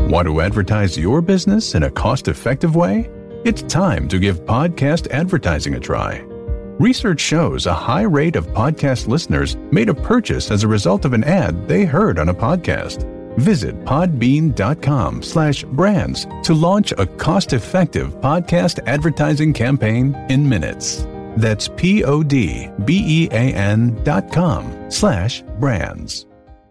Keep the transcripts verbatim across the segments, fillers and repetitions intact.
Want to advertise your business in a cost-effective way? It's time to give podcast advertising a try. Research shows a high rate of podcast listeners made a purchase as a result of an ad they heard on a podcast. Visit podbean.com slash brands to launch a cost-effective podcast advertising campaign in minutes. That's P-O-D-B-E-A-N dot com slash brands.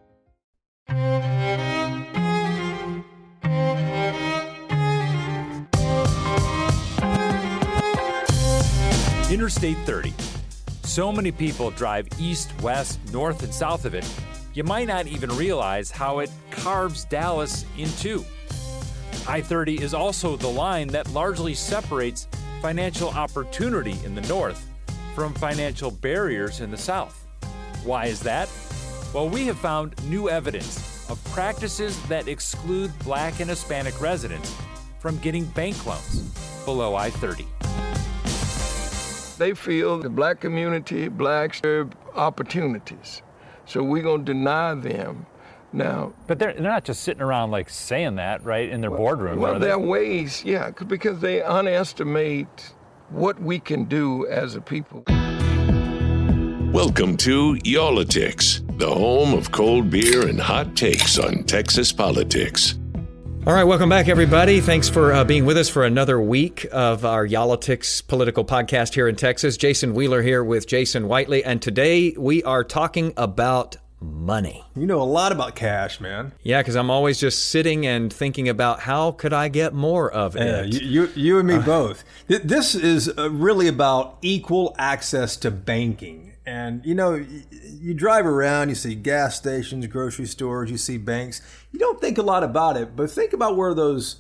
Interstate thirty. So many people drive east, west, north, and south of it, you might not even realize how it carves Dallas in two. I thirty is also the line that largely separates financial opportunity in the north from financial barriers in the south. Why is that? Well, we have found new evidence of practices that exclude Black and Hispanic residents from getting bank loans below I thirty. They feel the black community, blacks, have opportunities. So we're going to deny them now. But they're, they're not just sitting around like saying that, right, in their well, boardroom. Well, are there they? are ways, yeah, because they underestimate what we can do as a people. Welcome to Y'all-itics, the home of cold beer and hot takes on Texas politics. All right, welcome back, everybody. Thanks for uh, being with us for another week of our Y'all-itics political podcast here in Texas. Jason Wheeler here with Jason Whiteley, and today we are talking about money. You know a lot about cash, man. Yeah, because I'm always just sitting and thinking about how could I get more of it. Yeah, you, you, you and me uh, both. This is really about equal access to banking. And, you know, you, you drive around, you see gas stations, grocery stores, you see banks. You don't think a lot about it, but think about where those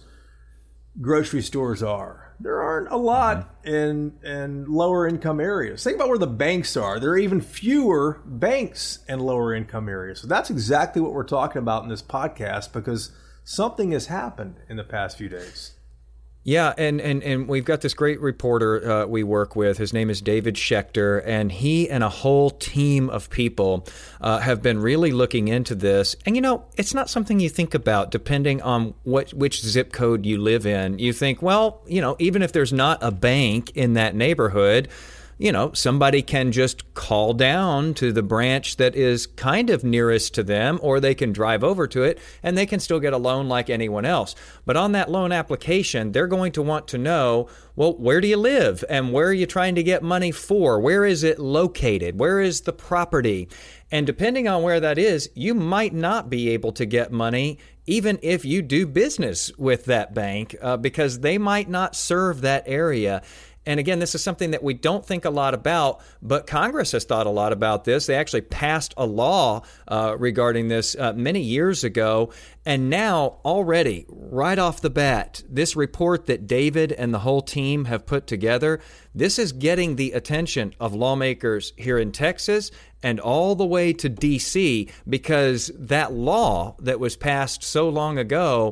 grocery stores are. There aren't a lot in, in lower income areas. Think about where the banks are. There are even fewer banks in lower income areas. So that's exactly what we're talking about in this podcast, because something has happened in the past few days. Yeah, and, and, and we've got this great reporter uh, we work with. His name is David Schechter, and he and a whole team of people uh, have been really looking into this. And, you know, it's not something you think about depending on what which zip code you live in. You think, well, you know, even if there's not a bank in that neighborhood, you know, somebody can just call down to the branch that is kind of nearest to them, or they can drive over to it and they can still get a loan like anyone else. But on that loan application, they're going to want to know, well, where do you live and where are you trying to get money for? Where is it located? Where is the property? And depending on where that is, you might not be able to get money even if you do business with that bank uh, because they might not serve that area. And again, this is something that we don't think a lot about, but Congress has thought a lot about this. They actually passed a law uh, regarding this uh, many years ago. And now already, right off the bat, this report that David and the whole team have put together, this is getting the attention of lawmakers here in Texas and all the way to D C, because that law that was passed so long ago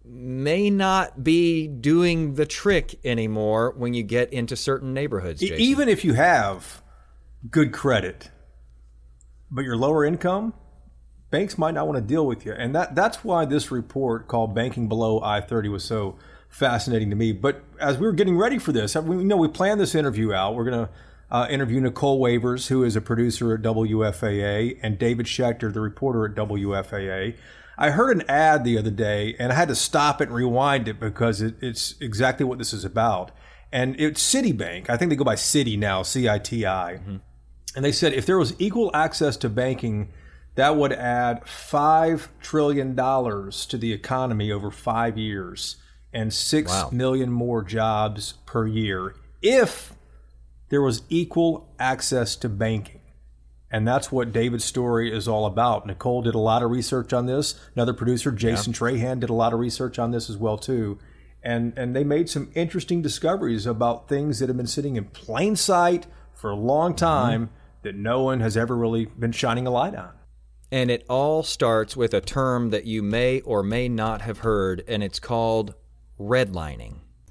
may not be doing the trick anymore when you get into certain neighborhoods, Jason. Even if you have good credit, but you're lower income, banks might not want to deal with you. And that that's why this report called Banking Below I thirty was so fascinating to me. But as we were getting ready for this, we you know we planned this interview out. We're going to uh, interview Nicole Wavers, who is a producer at W F A A, and David Schechter, the reporter at W F A A. I heard an ad the other day, and I had to stop it and rewind it because it, it's exactly what this is about. And it's Citibank. I think they go by Citi now, C I T I. Mm-hmm. And they said if there was equal access to banking, that would add five trillion dollars to the economy over five years and six wow. million more jobs per year if there was equal access to banking. And that's what David's story is all about. Nicole did a lot of research on this. Another producer, Jason yeah. Trahan, did a lot of research on this as well, too. And and they made some interesting discoveries about things that have been sitting in plain sight for a long time mm-hmm. that no one has ever really been shining a light on. And it all starts with a term that you may or may not have heard, and it's called redlining.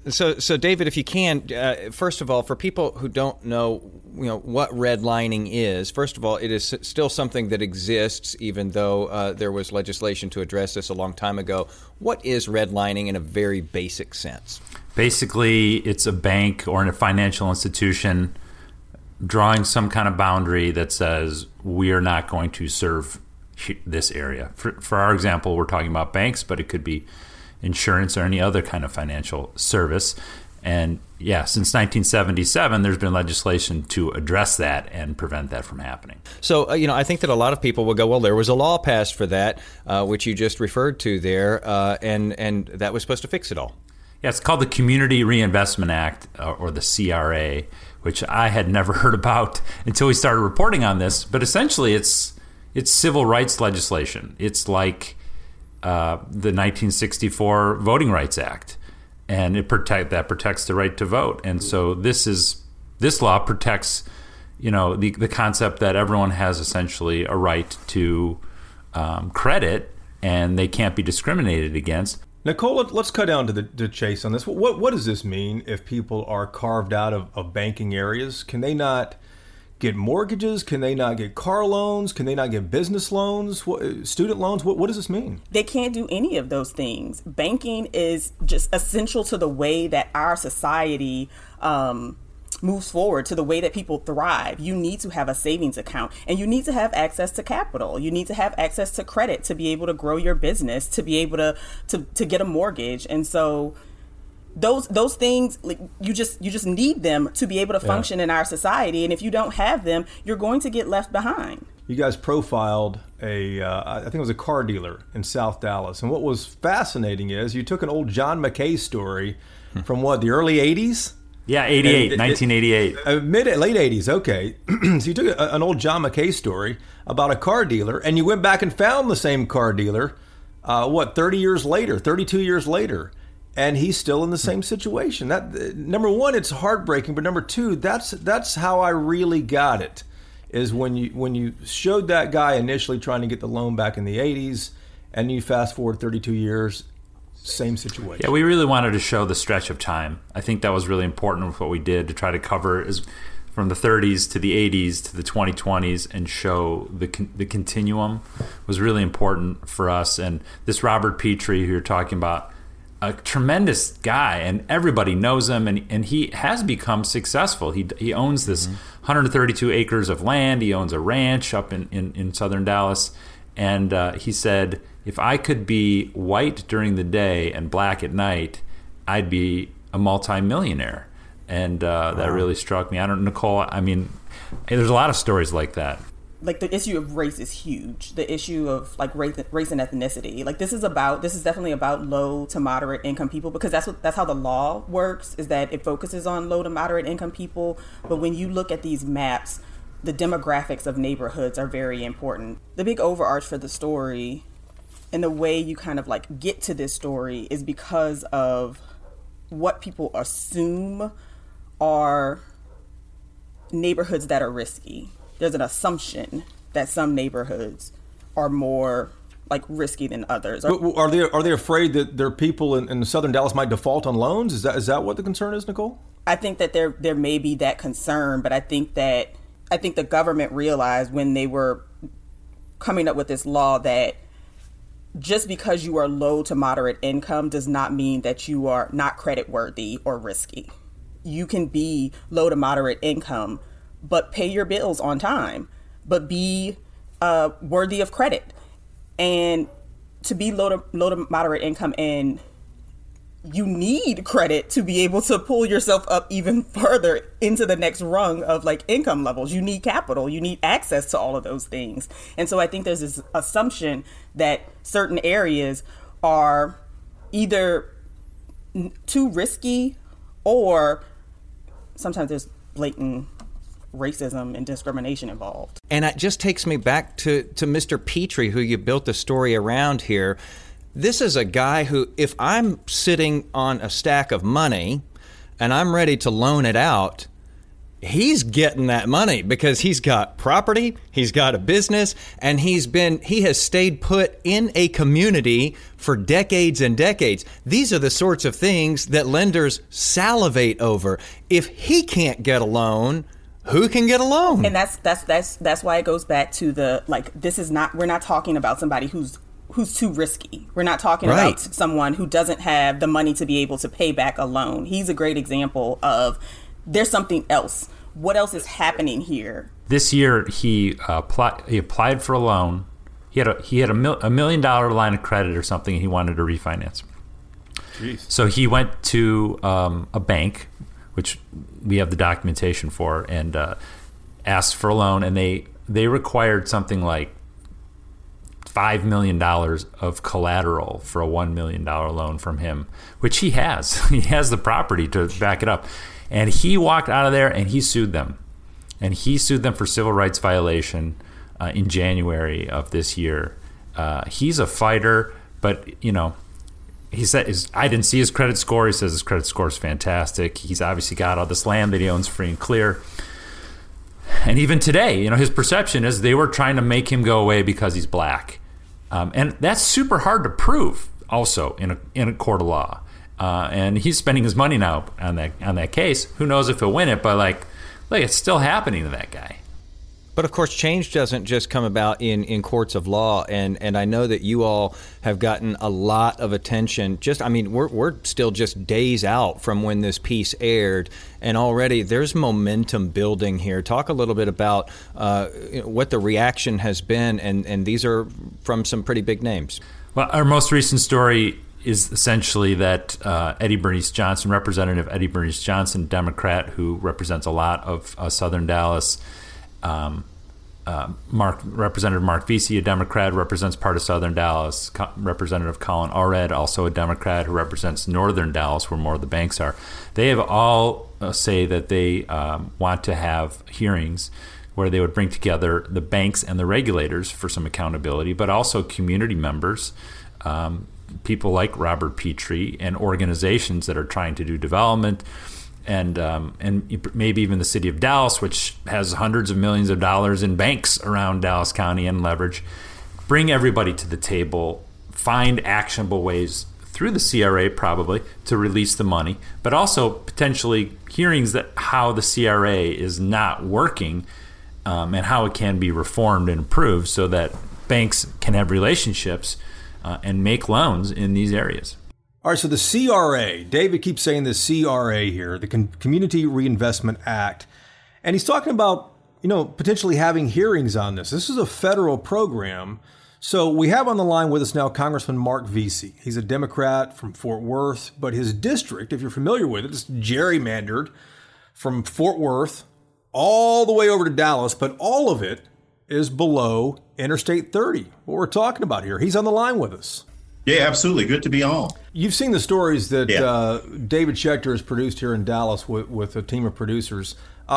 So, so David, if you can, uh, first of all, for people who don't know, you know, what redlining is, first of all, it is still something that exists, even though uh, there was legislation to address this a long time ago. What is redlining in a very basic sense? Basically, it's a bank or a financial institution drawing some kind of boundary that says we are not going to serve this area. For, for our example, we're talking about banks, but it could be insurance or any other kind of financial service. And yeah, since nineteen seventy-seven, there's been legislation to address that and prevent that from happening. So, uh, you know, I think that a lot of people will go, well, there was a law passed for that, uh, which you just referred to there, uh, and, and that was supposed to fix it all. Yeah, it's called the Community Reinvestment Act, uh, or the C R A, which I had never heard about until we started reporting on this. But essentially, it's it's civil rights legislation. It's like uh, the nineteen sixty-four Voting Rights Act, and it protect that protects the right to vote. And so this is this law protects, you know, the the concept that everyone has essentially a right to um, credit, and they can't be discriminated against. Nicole, let's cut down to the to chase on this. What what does this mean if people are carved out of, of banking areas? Can they not get mortgages? Can they not get car loans? Can they not get business loans, what, student loans? What, what does this mean? They can't do any of those things. Banking is just essential to the way that our society um, moves forward, to the way that people thrive. You need to have a savings account, and you need to have access to capital. You need to have access to credit to be able to grow your business, to be able to to, to get a mortgage. And so those those things, like, you just you just need them to be able to function yeah. in our society. And if you don't have them, you're going to get left behind. You guys profiled a, uh, I think it was a car dealer in South Dallas. And what was fascinating is you took an old John McKay story from what, the early eighties? Yeah, eighty-eight, nineteen eighty-eight. Uh, mid, late eighties, okay. So you took a, an old John McKay story about a car dealer, and you went back and found the same car dealer, uh, what, thirty years later, thirty-two years later. And he's still in the same situation. That number one, it's heartbreaking, but number two, that's that's how I really got it. Is when you when you showed that guy initially trying to get the loan back in the eighties, and you fast forward thirty-two years, same situation. Yeah, we really wanted to show the stretch of time. I think that was really important with what we did, to try to cover is from the thirties to the eighties to the twenty twenties and show the the continuum was really important for us. And this Robert Petrie, who you're talking about, a tremendous guy, and everybody knows him, and, and he has become successful. He he owns this mm-hmm. one hundred thirty-two acres of land. He owns a ranch up in, in, in southern Dallas. And uh, he said, if I could be white during the day and black at night, I'd be a multimillionaire. And uh, that wow. really struck me. I don't, Nicole, I mean, there's a lot of stories like that. Like, the issue of race is huge. The issue of like race, race and ethnicity. Like, this is about, this is definitely about low to moderate income people, because that's what, that's how the law works, is that it focuses on low to moderate income people. But when you look at these maps, the demographics of neighborhoods are very important. The big overarch for the story and the way you kind of like get to this story is because of what people assume are neighborhoods that are risky. There's an assumption that some neighborhoods are more like risky than others. Are they are they afraid that their people in, in southern Dallas might default on loans? Is that is that what the concern is, Nicole? I think that there there may be that concern, but I think that I think the government realized when they were coming up with this law that just because you are low to moderate income does not mean that you are not credit worthy or risky. You can be low to moderate income, but pay your bills on time, but be uh, worthy of credit. And to be low to low to moderate income, and you need credit to be able to pull yourself up even further into the next rung of like income levels. You need capital, you need access to all of those things. And so I think there's this assumption that certain areas are either too risky, or sometimes there's blatant racism and discrimination involved. And it just takes me back to, to Mister Petrie, who you built the story around here. This is a guy who, if I'm sitting on a stack of money and I'm ready to loan it out, he's getting that money because he's got property, he's got a business, and he's been he has stayed put in a community for decades and decades. These are the sorts of things that lenders salivate over. If he can't get a loan, who can get a loan? And that's that's that's that's why it goes back to the, like, this is not, we're not talking about somebody who's who's too risky. We're not talking Right. about someone who doesn't have the money to be able to pay back a loan. He's a great example of there's something else. What else is happening here? This year, he uh, applied. He applied for a loan. He had a he had a, mil, a million dollar line of credit or something. And he wanted to refinance. Jeez. So he went to um, a bank, which we have the documentation for, and uh, asked for a loan. And they they required something like five million dollars of collateral for a one million dollar loan from him, which he has. He has the property to back it up. And he walked out of there and he sued them. And he sued them for civil rights violation uh, in January of this year. Uh, he's a fighter, but, you know, he said, his, I didn't see his credit score. He says his credit score is fantastic. He's obviously got all this land that he owns free and clear. And even today, you know, his perception is they were trying to make him go away because he's black. Um, and that's super hard to prove also in a, in a court of law. Uh, and he's spending his money now on that on that case. Who knows if he'll win it? But like, like it's still happening to that guy. But of course, change doesn't just come about in, in courts of law, and, and I know that you all have gotten a lot of attention. Just, I mean, we're we're still just days out from when this piece aired, and already there's momentum building here. Talk a little bit about uh, what the reaction has been, and, and these are from some pretty big names. Well, our most recent story is essentially that uh, Eddie Bernice Johnson, Representative Eddie Bernice Johnson, Democrat who represents a lot of uh, Southern Dallas, um, uh, Mark Representative Mark Vesey, a Democrat, represents part of Southern Dallas. Co- Representative Colin Allred, also a Democrat who represents Northern Dallas, where more of the banks are. They have all uh, say that they um, want to have hearings where they would bring together the banks and the regulators for some accountability, but also community members, um, people like Robert Petrie, and organizations that are trying to do development, and um, and maybe even the city of Dallas, which has hundreds of millions of dollars in banks around Dallas County and leverage. Bring everybody to the table, find actionable ways through the C R A probably to release the money, but also potentially hearings that how the C R A is not working, um, and how it can be reformed and improved so that banks can have relationships Uh, and make loans in these areas. All right, so the C R A, David keeps saying the C R A here, the Con- Community Reinvestment Act, and he's talking about, you know, potentially having hearings on this. This is a federal program. So we have on the line with us now Congressman Mark Vesey. He's a Democrat from Fort Worth, but his district, if you're familiar with it, is gerrymandered from Fort Worth all the way over to Dallas, but all of it is below Interstate thirty, what we're talking about here. He's on the line with us. Yeah, absolutely. Good to be on. You've seen the stories that yeah. uh, David Schechter has produced here in Dallas with, with a team of producers.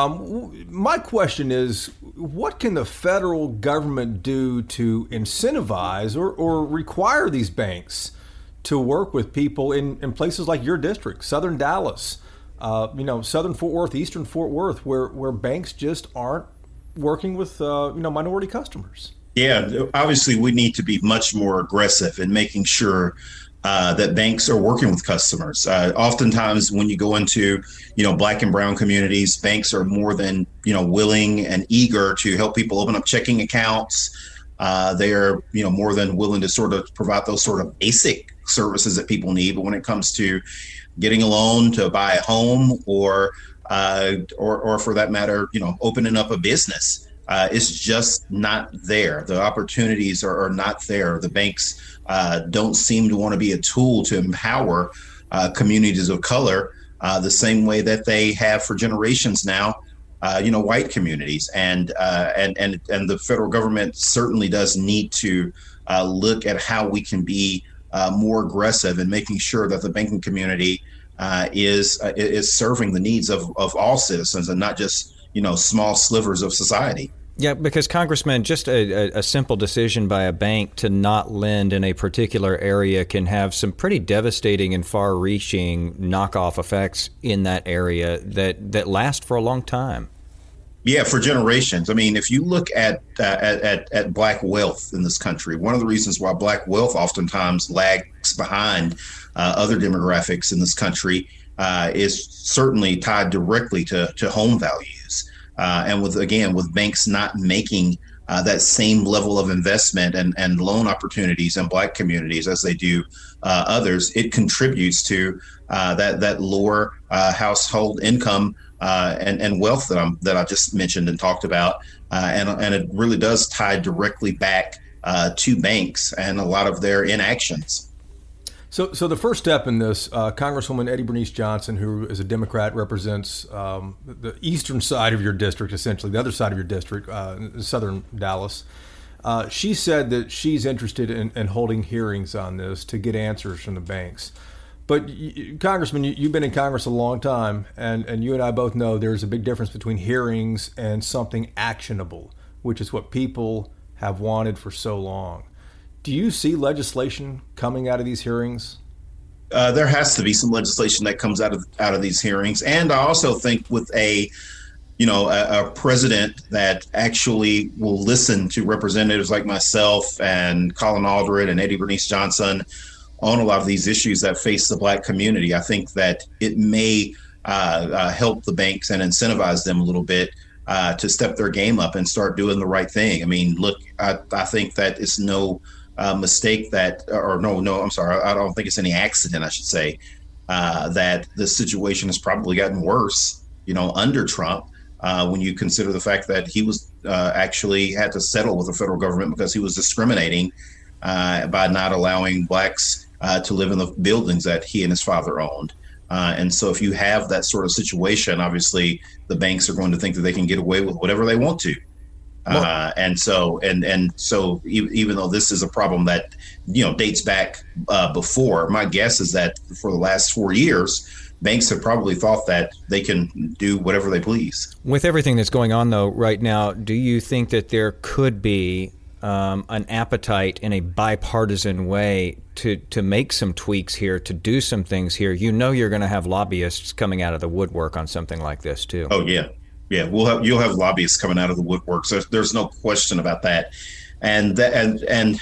Um, my question is, what can the federal government do to incentivize or, or require these banks to work with people in, in places like your district, Southern Dallas, uh, you know, Southern Fort Worth, Eastern Fort Worth, where, where banks just aren't working with uh, you know, minority customers? Yeah, obviously we need to be much more aggressive in making sure uh, that banks are working with customers. Uh, oftentimes when you go into, you know, black and brown communities, banks are more than, you know, willing and eager to help people open up checking accounts. Uh, they are, you know, more than willing to sort of provide those sort of basic services that people need. But when it comes to getting a loan to buy a home or, uh, or, or for that matter, you know, opening up a business, Uh, it's just not there. The opportunities are, are not there. The banks uh, don't seem to want to be a tool to empower uh, communities of color uh, the same way that they have for generations now, uh, you know, white communities. And, uh, and, and, and the federal government certainly does need to uh, look at how we can be uh, more aggressive in making sure that the banking community uh, is, uh, is serving the needs of, of all citizens and not just, you know, small slivers of society. Yeah, because, Congressman, just a, a, a simple decision by a bank to not lend in a particular area can have some pretty devastating and far-reaching knockoff effects in that area that, that last for a long time. Yeah, for generations. I mean, if you look at, uh, at at at black wealth in this country, one of the reasons why black wealth oftentimes lags behind uh, other demographics in this country uh, is certainly tied directly to to home values. Uh, and with, again, with banks not making uh, that same level of investment and, and loan opportunities in black communities as they do uh, others, it contributes to uh, that that lower uh, household income uh, and, and wealth that I'm that I just mentioned and talked about. Uh, and, and it really does tie directly back uh, to banks and a lot of their inactions. So, so the first step in this, uh, Congresswoman Eddie Bernice Johnson, who is a Democrat, represents um, the eastern side of your district, essentially, the other side of your district, uh, southern Dallas. Uh, she said that she's interested in, in holding hearings on this to get answers from the banks. But, you, Congressman, you, you've been in Congress a long time, and, and you and I both know there's a big difference between hearings and something actionable, which is what people have wanted for so long. Do you see legislation coming out of these hearings? Uh, there has to be some legislation that comes out of out of these hearings, and I also think with a, you know, a, a president that actually will listen to representatives like myself and Colin Aldred and Eddie Bernice Johnson on a lot of these issues that face the black community. I think that it may uh, uh, help the banks and incentivize them a little bit uh, to step their game up and start doing the right thing. I mean, look, I, I think that it's no Uh, mistake that, or no, no, I'm sorry, I don't think it's any accident, I should say, uh, that the situation has probably gotten worse, you know, under Trump, uh, when you consider the fact that he was uh, actually had to settle with the federal government because he was discriminating uh, by not allowing blacks uh, to live in the buildings that he and his father owned. Uh, and so if you have that sort of situation, obviously the banks are going to think that they can get away with whatever they want to. Uh, and so and and so e- even though this is a problem that, you know, dates back uh, before, my guess is that for the last four years, banks have probably thought that they can do whatever they please. With everything that's going on, though, right now, do you think that there could be um, an appetite in a bipartisan way to, to make some tweaks here, to do some things here? You know you're going to have lobbyists coming out of the woodwork on something like this, too. Oh, yeah. Yeah, we'll have you'll have lobbyists coming out of the woodwork. So there's no question about that. And that, and and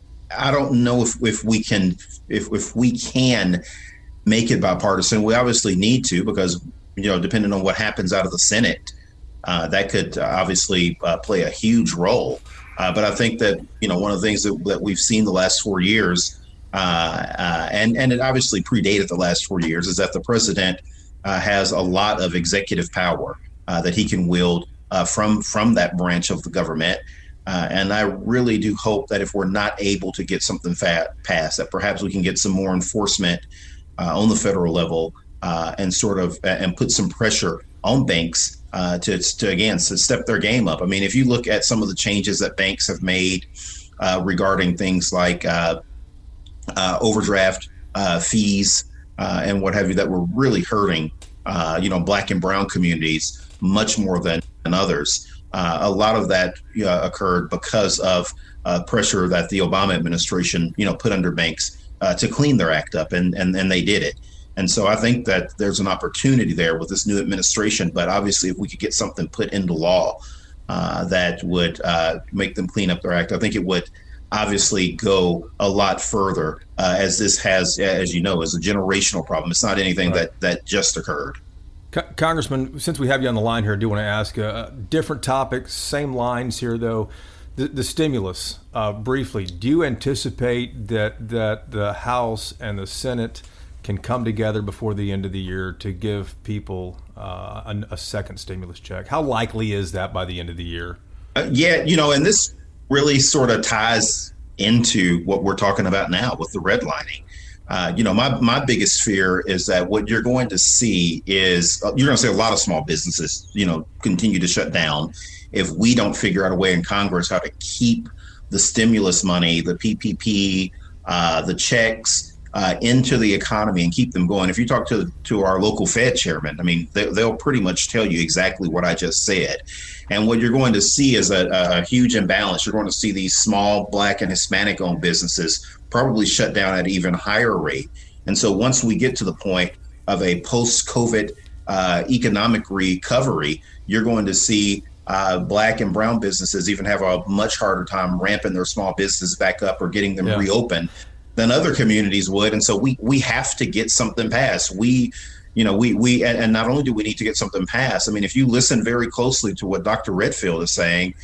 I don't know if, if we can if if we can make it bipartisan. We obviously need to, because, you know, depending on what happens out of the Senate, uh, that could obviously uh, play a huge role. Uh, but I think that, you know, one of the things that, that we've seen the last four years, uh, uh, and and it obviously predated the last four years, is that the president uh, has a lot of executive power Uh, that he can wield uh, from from that branch of the government. Uh, and I really do hope that if we're not able to get something fat passed, that perhaps we can get some more enforcement uh, on the federal level uh, and sort of and put some pressure on banks uh, to, to, again, to step their game up. I mean, if you look at some of the changes that banks have made uh, regarding things like uh, uh, overdraft uh, fees uh, and what have you, that were really hurting, uh, you know, black and brown communities much more than, than others. Uh, a lot of that uh, occurred because of uh, pressure that the Obama administration, you know, put under banks uh, to clean their act up, and, and and they did it. And so I think that there's an opportunity there with this new administration. But obviously, if we could get something put into law uh, that would uh, make them clean up their act, I think it would obviously go a lot further, uh, as this has, as you know, is a generational problem. It's not anything right. that that just occurred. Congressman, since we have you on the line here, I do want to ask uh, different topics, same lines here, though. The, the stimulus, uh, briefly, do you anticipate that that the House and the Senate can come together before the end of the year to give people uh, a, a second stimulus check? How likely is that by the end of the year? Uh, yeah, you know, and this really sort of ties into what we're talking about now with the redlining. Uh, you know, my, my biggest fear is that what you're going to see is uh, you're going to see a lot of small businesses, you know, continue to shut down if we don't figure out a way in Congress how to keep the stimulus money, the P P P, uh, the checks, uh, into the economy and keep them going. If you talk to to our local Fed chairman, I mean, they, they'll pretty much tell you exactly what I just said. And what you're going to see is a, a huge imbalance. You're going to see these small Black and Hispanic owned businesses probably shut down at an even higher rate. And so once we get to the point of a post-COVID uh, economic recovery, you're going to see uh, Black and brown businesses even have a much harder time ramping their small business back up or getting them yeah. reopened than other communities would. And so we we have to get something passed. We, you know, we we and, and not only do we need to get something passed, I mean, if you listen very closely to what Doctor Redfield is saying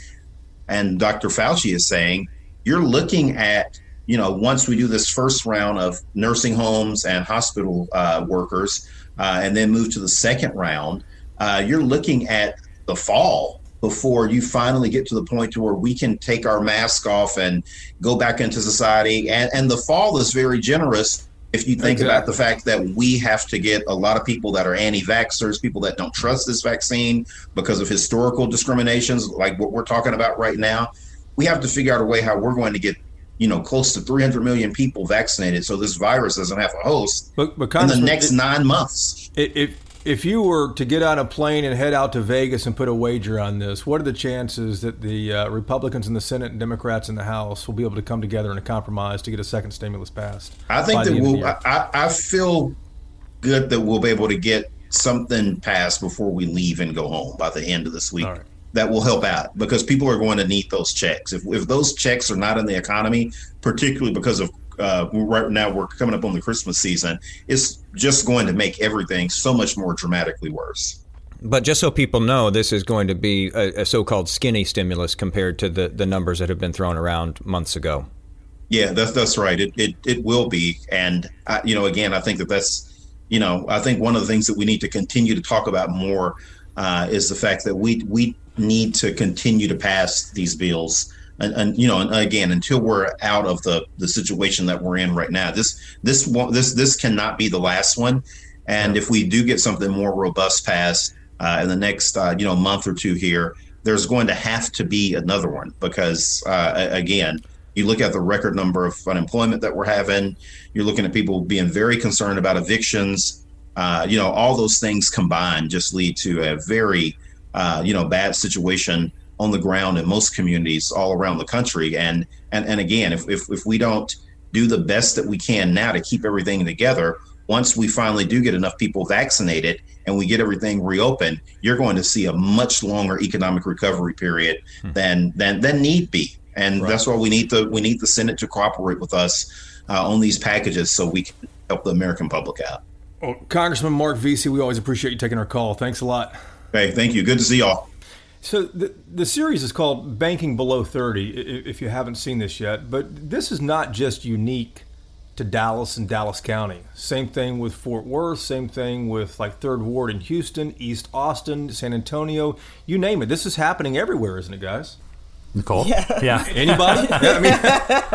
and Doctor Fauci is saying, you're looking at, you know, once we do this first round of nursing homes and hospital uh, workers uh, and then move to the second round, uh, you're looking at the fall before you finally get to the point to where we can take our mask off and go back into society. And, and the fall is very generous if you think exactly. about the fact that we have to get a lot of people that are anti-vaxxers, people that don't trust this vaccine because of historical discriminations like what we're talking about right now. We have to figure out a way how we're going to get, you know, close to three hundred million people vaccinated so this virus doesn't have a host but, but in the next it, nine months. It, it, If you were to get on a plane and head out to Vegas and put a wager on this, what are the chances that the uh, Republicans in the Senate and Democrats in the House will be able to come together in a compromise to get a second stimulus passed? I think that we'll, I, I feel good that we'll be able to get something passed before we leave and go home by the end of this week. All right. That will help out because people are going to need those checks. If, if those checks are not in the economy, particularly because of Uh, right now we're coming up on the Christmas season, it's just going to make everything so much more dramatically worse. But just so people know, this is going to be a, a so-called skinny stimulus compared to the, the numbers that have been thrown around months ago. Yeah, that's that's right. It it, it will be. And, I, you know, again, I think that that's, you know, I think one of the things that we need to continue to talk about more uh, is the fact that we we need to continue to pass these bills. And, and you know, and again, until we're out of the, the situation that we're in right now, this this this this cannot be the last one. And if we do get something more robust passed uh, in the next uh, you know month or two here, there's going to have to be another one because uh, again, you look at the record number of unemployment that we're having. You're looking at people being very concerned about evictions. Uh, you know, all those things combined just lead to a very uh, you know bad situation on the ground in most communities all around the country. And and, and again, if, if if we don't do the best that we can now to keep everything together, once we finally do get enough people vaccinated and we get everything reopened, you're going to see a much longer economic recovery period hmm. than than than need be. And right. that's why we need the we need the Senate to cooperate with us uh, on these packages so we can help the American public out. Well, Congressman Mark Vesey, we always appreciate you taking our call. Thanks a lot. Hey, thank you. Good to see y'all. So the the series is called Banking Below thirty, if you haven't seen this yet. But this is not just unique to Dallas and Dallas County. Same thing with Fort Worth, same thing with like Third Ward in Houston, East Austin, San Antonio, you name it. This is happening everywhere, isn't it, guys? Nicole? Yeah. yeah. Anybody? yeah, I mean,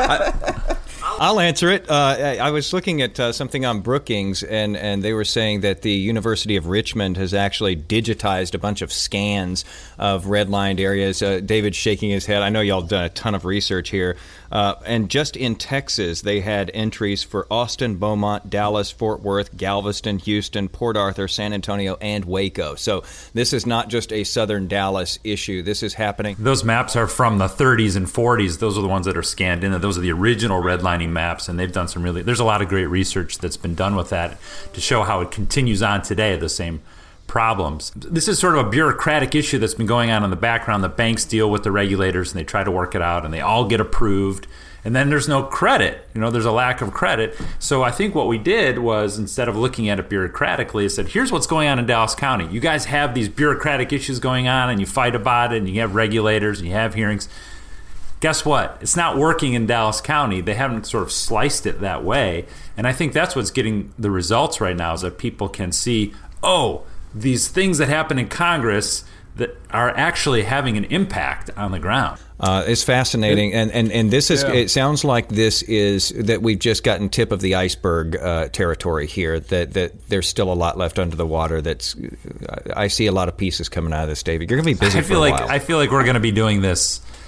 I, I'll answer it. Uh, I, I was looking at uh, something on Brookings, and, and they were saying that the University of Richmond has actually digitized a bunch of scans of redlined areas. Uh, David's shaking his head. I know y'all done a ton of research here. Uh, and just in Texas, they had entries for Austin, Beaumont, Dallas, Fort Worth, Galveston, Houston, Port Arthur, San Antonio, and Waco. So this is not just a southern Dallas issue. This is happening. Those maps are from the thirties and forties. Those are the ones that are scanned in. Those are the original redlining maps, and they've done some really, there's a lot of great research that's been done with that to show how it continues on today, the same problems. This is sort of a bureaucratic issue that's been going on in the background. The banks deal with the regulators and they try to work it out and they all get approved. And then there's no credit. You know, there's a lack of credit. So I think what we did was, instead of looking at it bureaucratically, I said, here's what's going on in Dallas County. You guys have these bureaucratic issues going on and you fight about it and you have regulators and you have hearings. Guess what? It's not working in Dallas County. They haven't sort of sliced it that way. And I think that's what's getting the results right now, is that people can see, oh, these things that happen in Congress that are actually having an impact on the ground. Uh, it's fascinating, and and and this is. Yeah. It sounds like this is that we've just gotten tip of the iceberg uh, territory here. That that there's still a lot left under the water. That's I see a lot of pieces coming out of this, David. You're going to be busy I for feel a like while. I feel like we're going to be doing this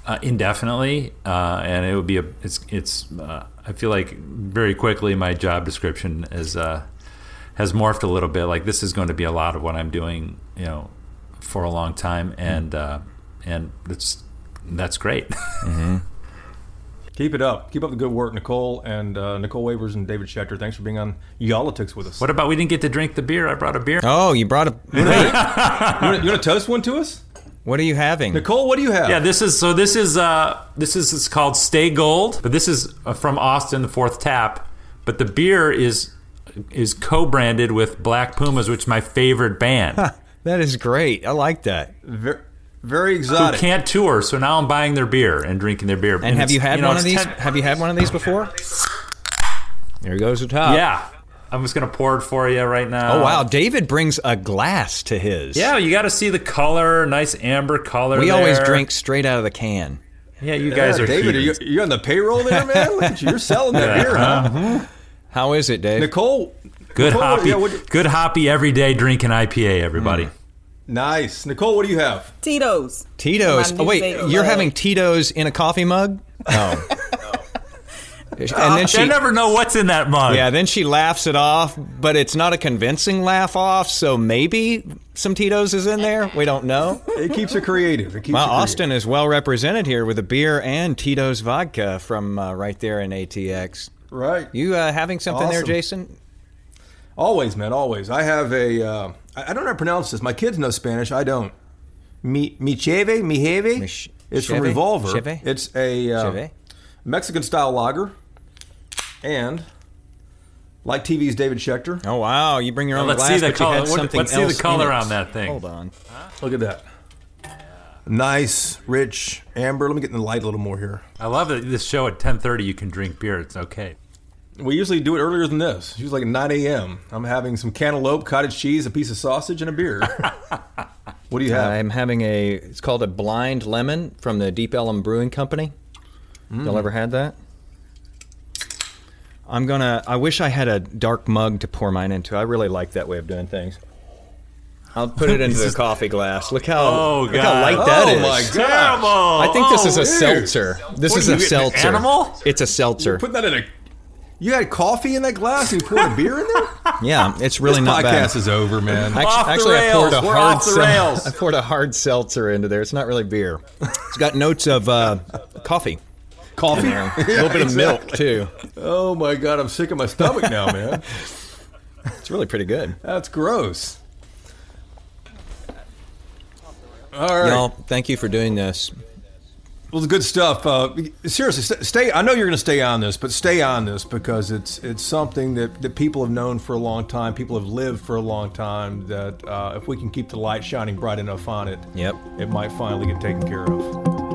uh, indefinitely, uh, and it would be a. It's it's. Uh, I feel like very quickly my job description is uh, has morphed a little bit. Like this is going to be a lot of what I'm doing, you know, for a long time, and uh, and it's that's great. Mm-hmm. Keep it up. Keep up the good work, Nicole and uh, Nicole Wavers and David Schechter. Thanks for being on Y'all-itics with us. What about we didn't get to drink the beer? I brought a beer. Oh, you brought a. you want to toast one to us? What are you having, Nicole? What do you have? Yeah, this is so. This is uh, this is it's called Stay Gold, but this is from Austin, the Fourth Tap. But the beer is is co-branded with Black Pumas, which is my favorite band. That is great. I like that. Very, very exotic. Who can't tour, so now I'm buying their beer and drinking their beer. And, and have you had you know, one of these? ten Have you had one of these before? There goes the top. Yeah. I'm just going to pour it for you right now. Oh, wow. David brings a glass to his. Yeah, you got to see the color. Nice amber color We there. always drink straight out of the can. Yeah, you guys yeah, are David, are you, heathens. you on the payroll there, man? Look at you. You're selling that beer, huh? Uh-huh. How is it, Dave? Nicole. Good Nicole, hoppy, yeah, what- good hoppy everyday drinking I P A, everybody. Mm. Nice. Nicole, what do you have? Tito's. Tito's. My Oh, new wait. favorite You're mug. having Tito's in a coffee mug? Oh. And then she, I never know what's in that mug. yeah, then she laughs it off, but it's not a convincing laugh off, so maybe some Tito's is in there. We don't know. It keeps it creative. It keeps Well, it creative. Austin is well represented here with a beer and Tito's vodka from uh, right there in A T X. Right. You uh, having something there, Awesome. Jason? Always, man, always. I have a, uh, I I don't know how to pronounce this. My kids know Spanish. I don't. Mi, mi cheve, mi jeve. Mich- It's from cheve? Revolver. Cheve? It's a uh, Cheve? Mexican-style lager. And, like T V's David Schechter. Oh, wow. You bring your own Let's glass, see the but you color. had What- something let's see else the color in it. on that thing. Hold on. Look at that. Nice, rich amber. Let me get in the light a little more here. I love that this show at ten thirty you can drink beer. It's okay. We usually do it earlier than this. It's usually like nine a.m. I'm having some cantaloupe, cottage cheese, a piece of sausage, and a beer. What do you have? I'm having a, it's called a Blind Lemon from the Deep Ellum Brewing Company. Mm. Y'all ever had that? I'm gonna, I wish I had a dark mug to pour mine into. I really like that way of doing things. I'll put it into the coffee glass. Look how, Oh, look God. how light that Oh, is. my God. Terrible. I think this Oh, is a dude. seltzer. This What is are a you getting, an seltzer. animal? It's a seltzer. Put that in a. You had coffee in that glass and you poured a beer in there? Yeah, it's really This not bad. podcast is over, man. Actually, Off the actually I poured a rails. We're hard off the sel- rails. I poured a hard seltzer into there. It's not really beer. It's got notes of uh, coffee. Coffee? A little bit of milk too. Oh my God, I'm sick of my stomach now, man. It's really pretty good. That's gross. All right. Y'all, thank you for doing this. Well, the good stuff. Uh, seriously, st- stay. I know you're going to stay on this, but stay on this because it's it's something that, that people have known for a long time. People have lived for a long time. That uh, if we can keep the light shining bright enough on it, Yep. it might finally get taken care of.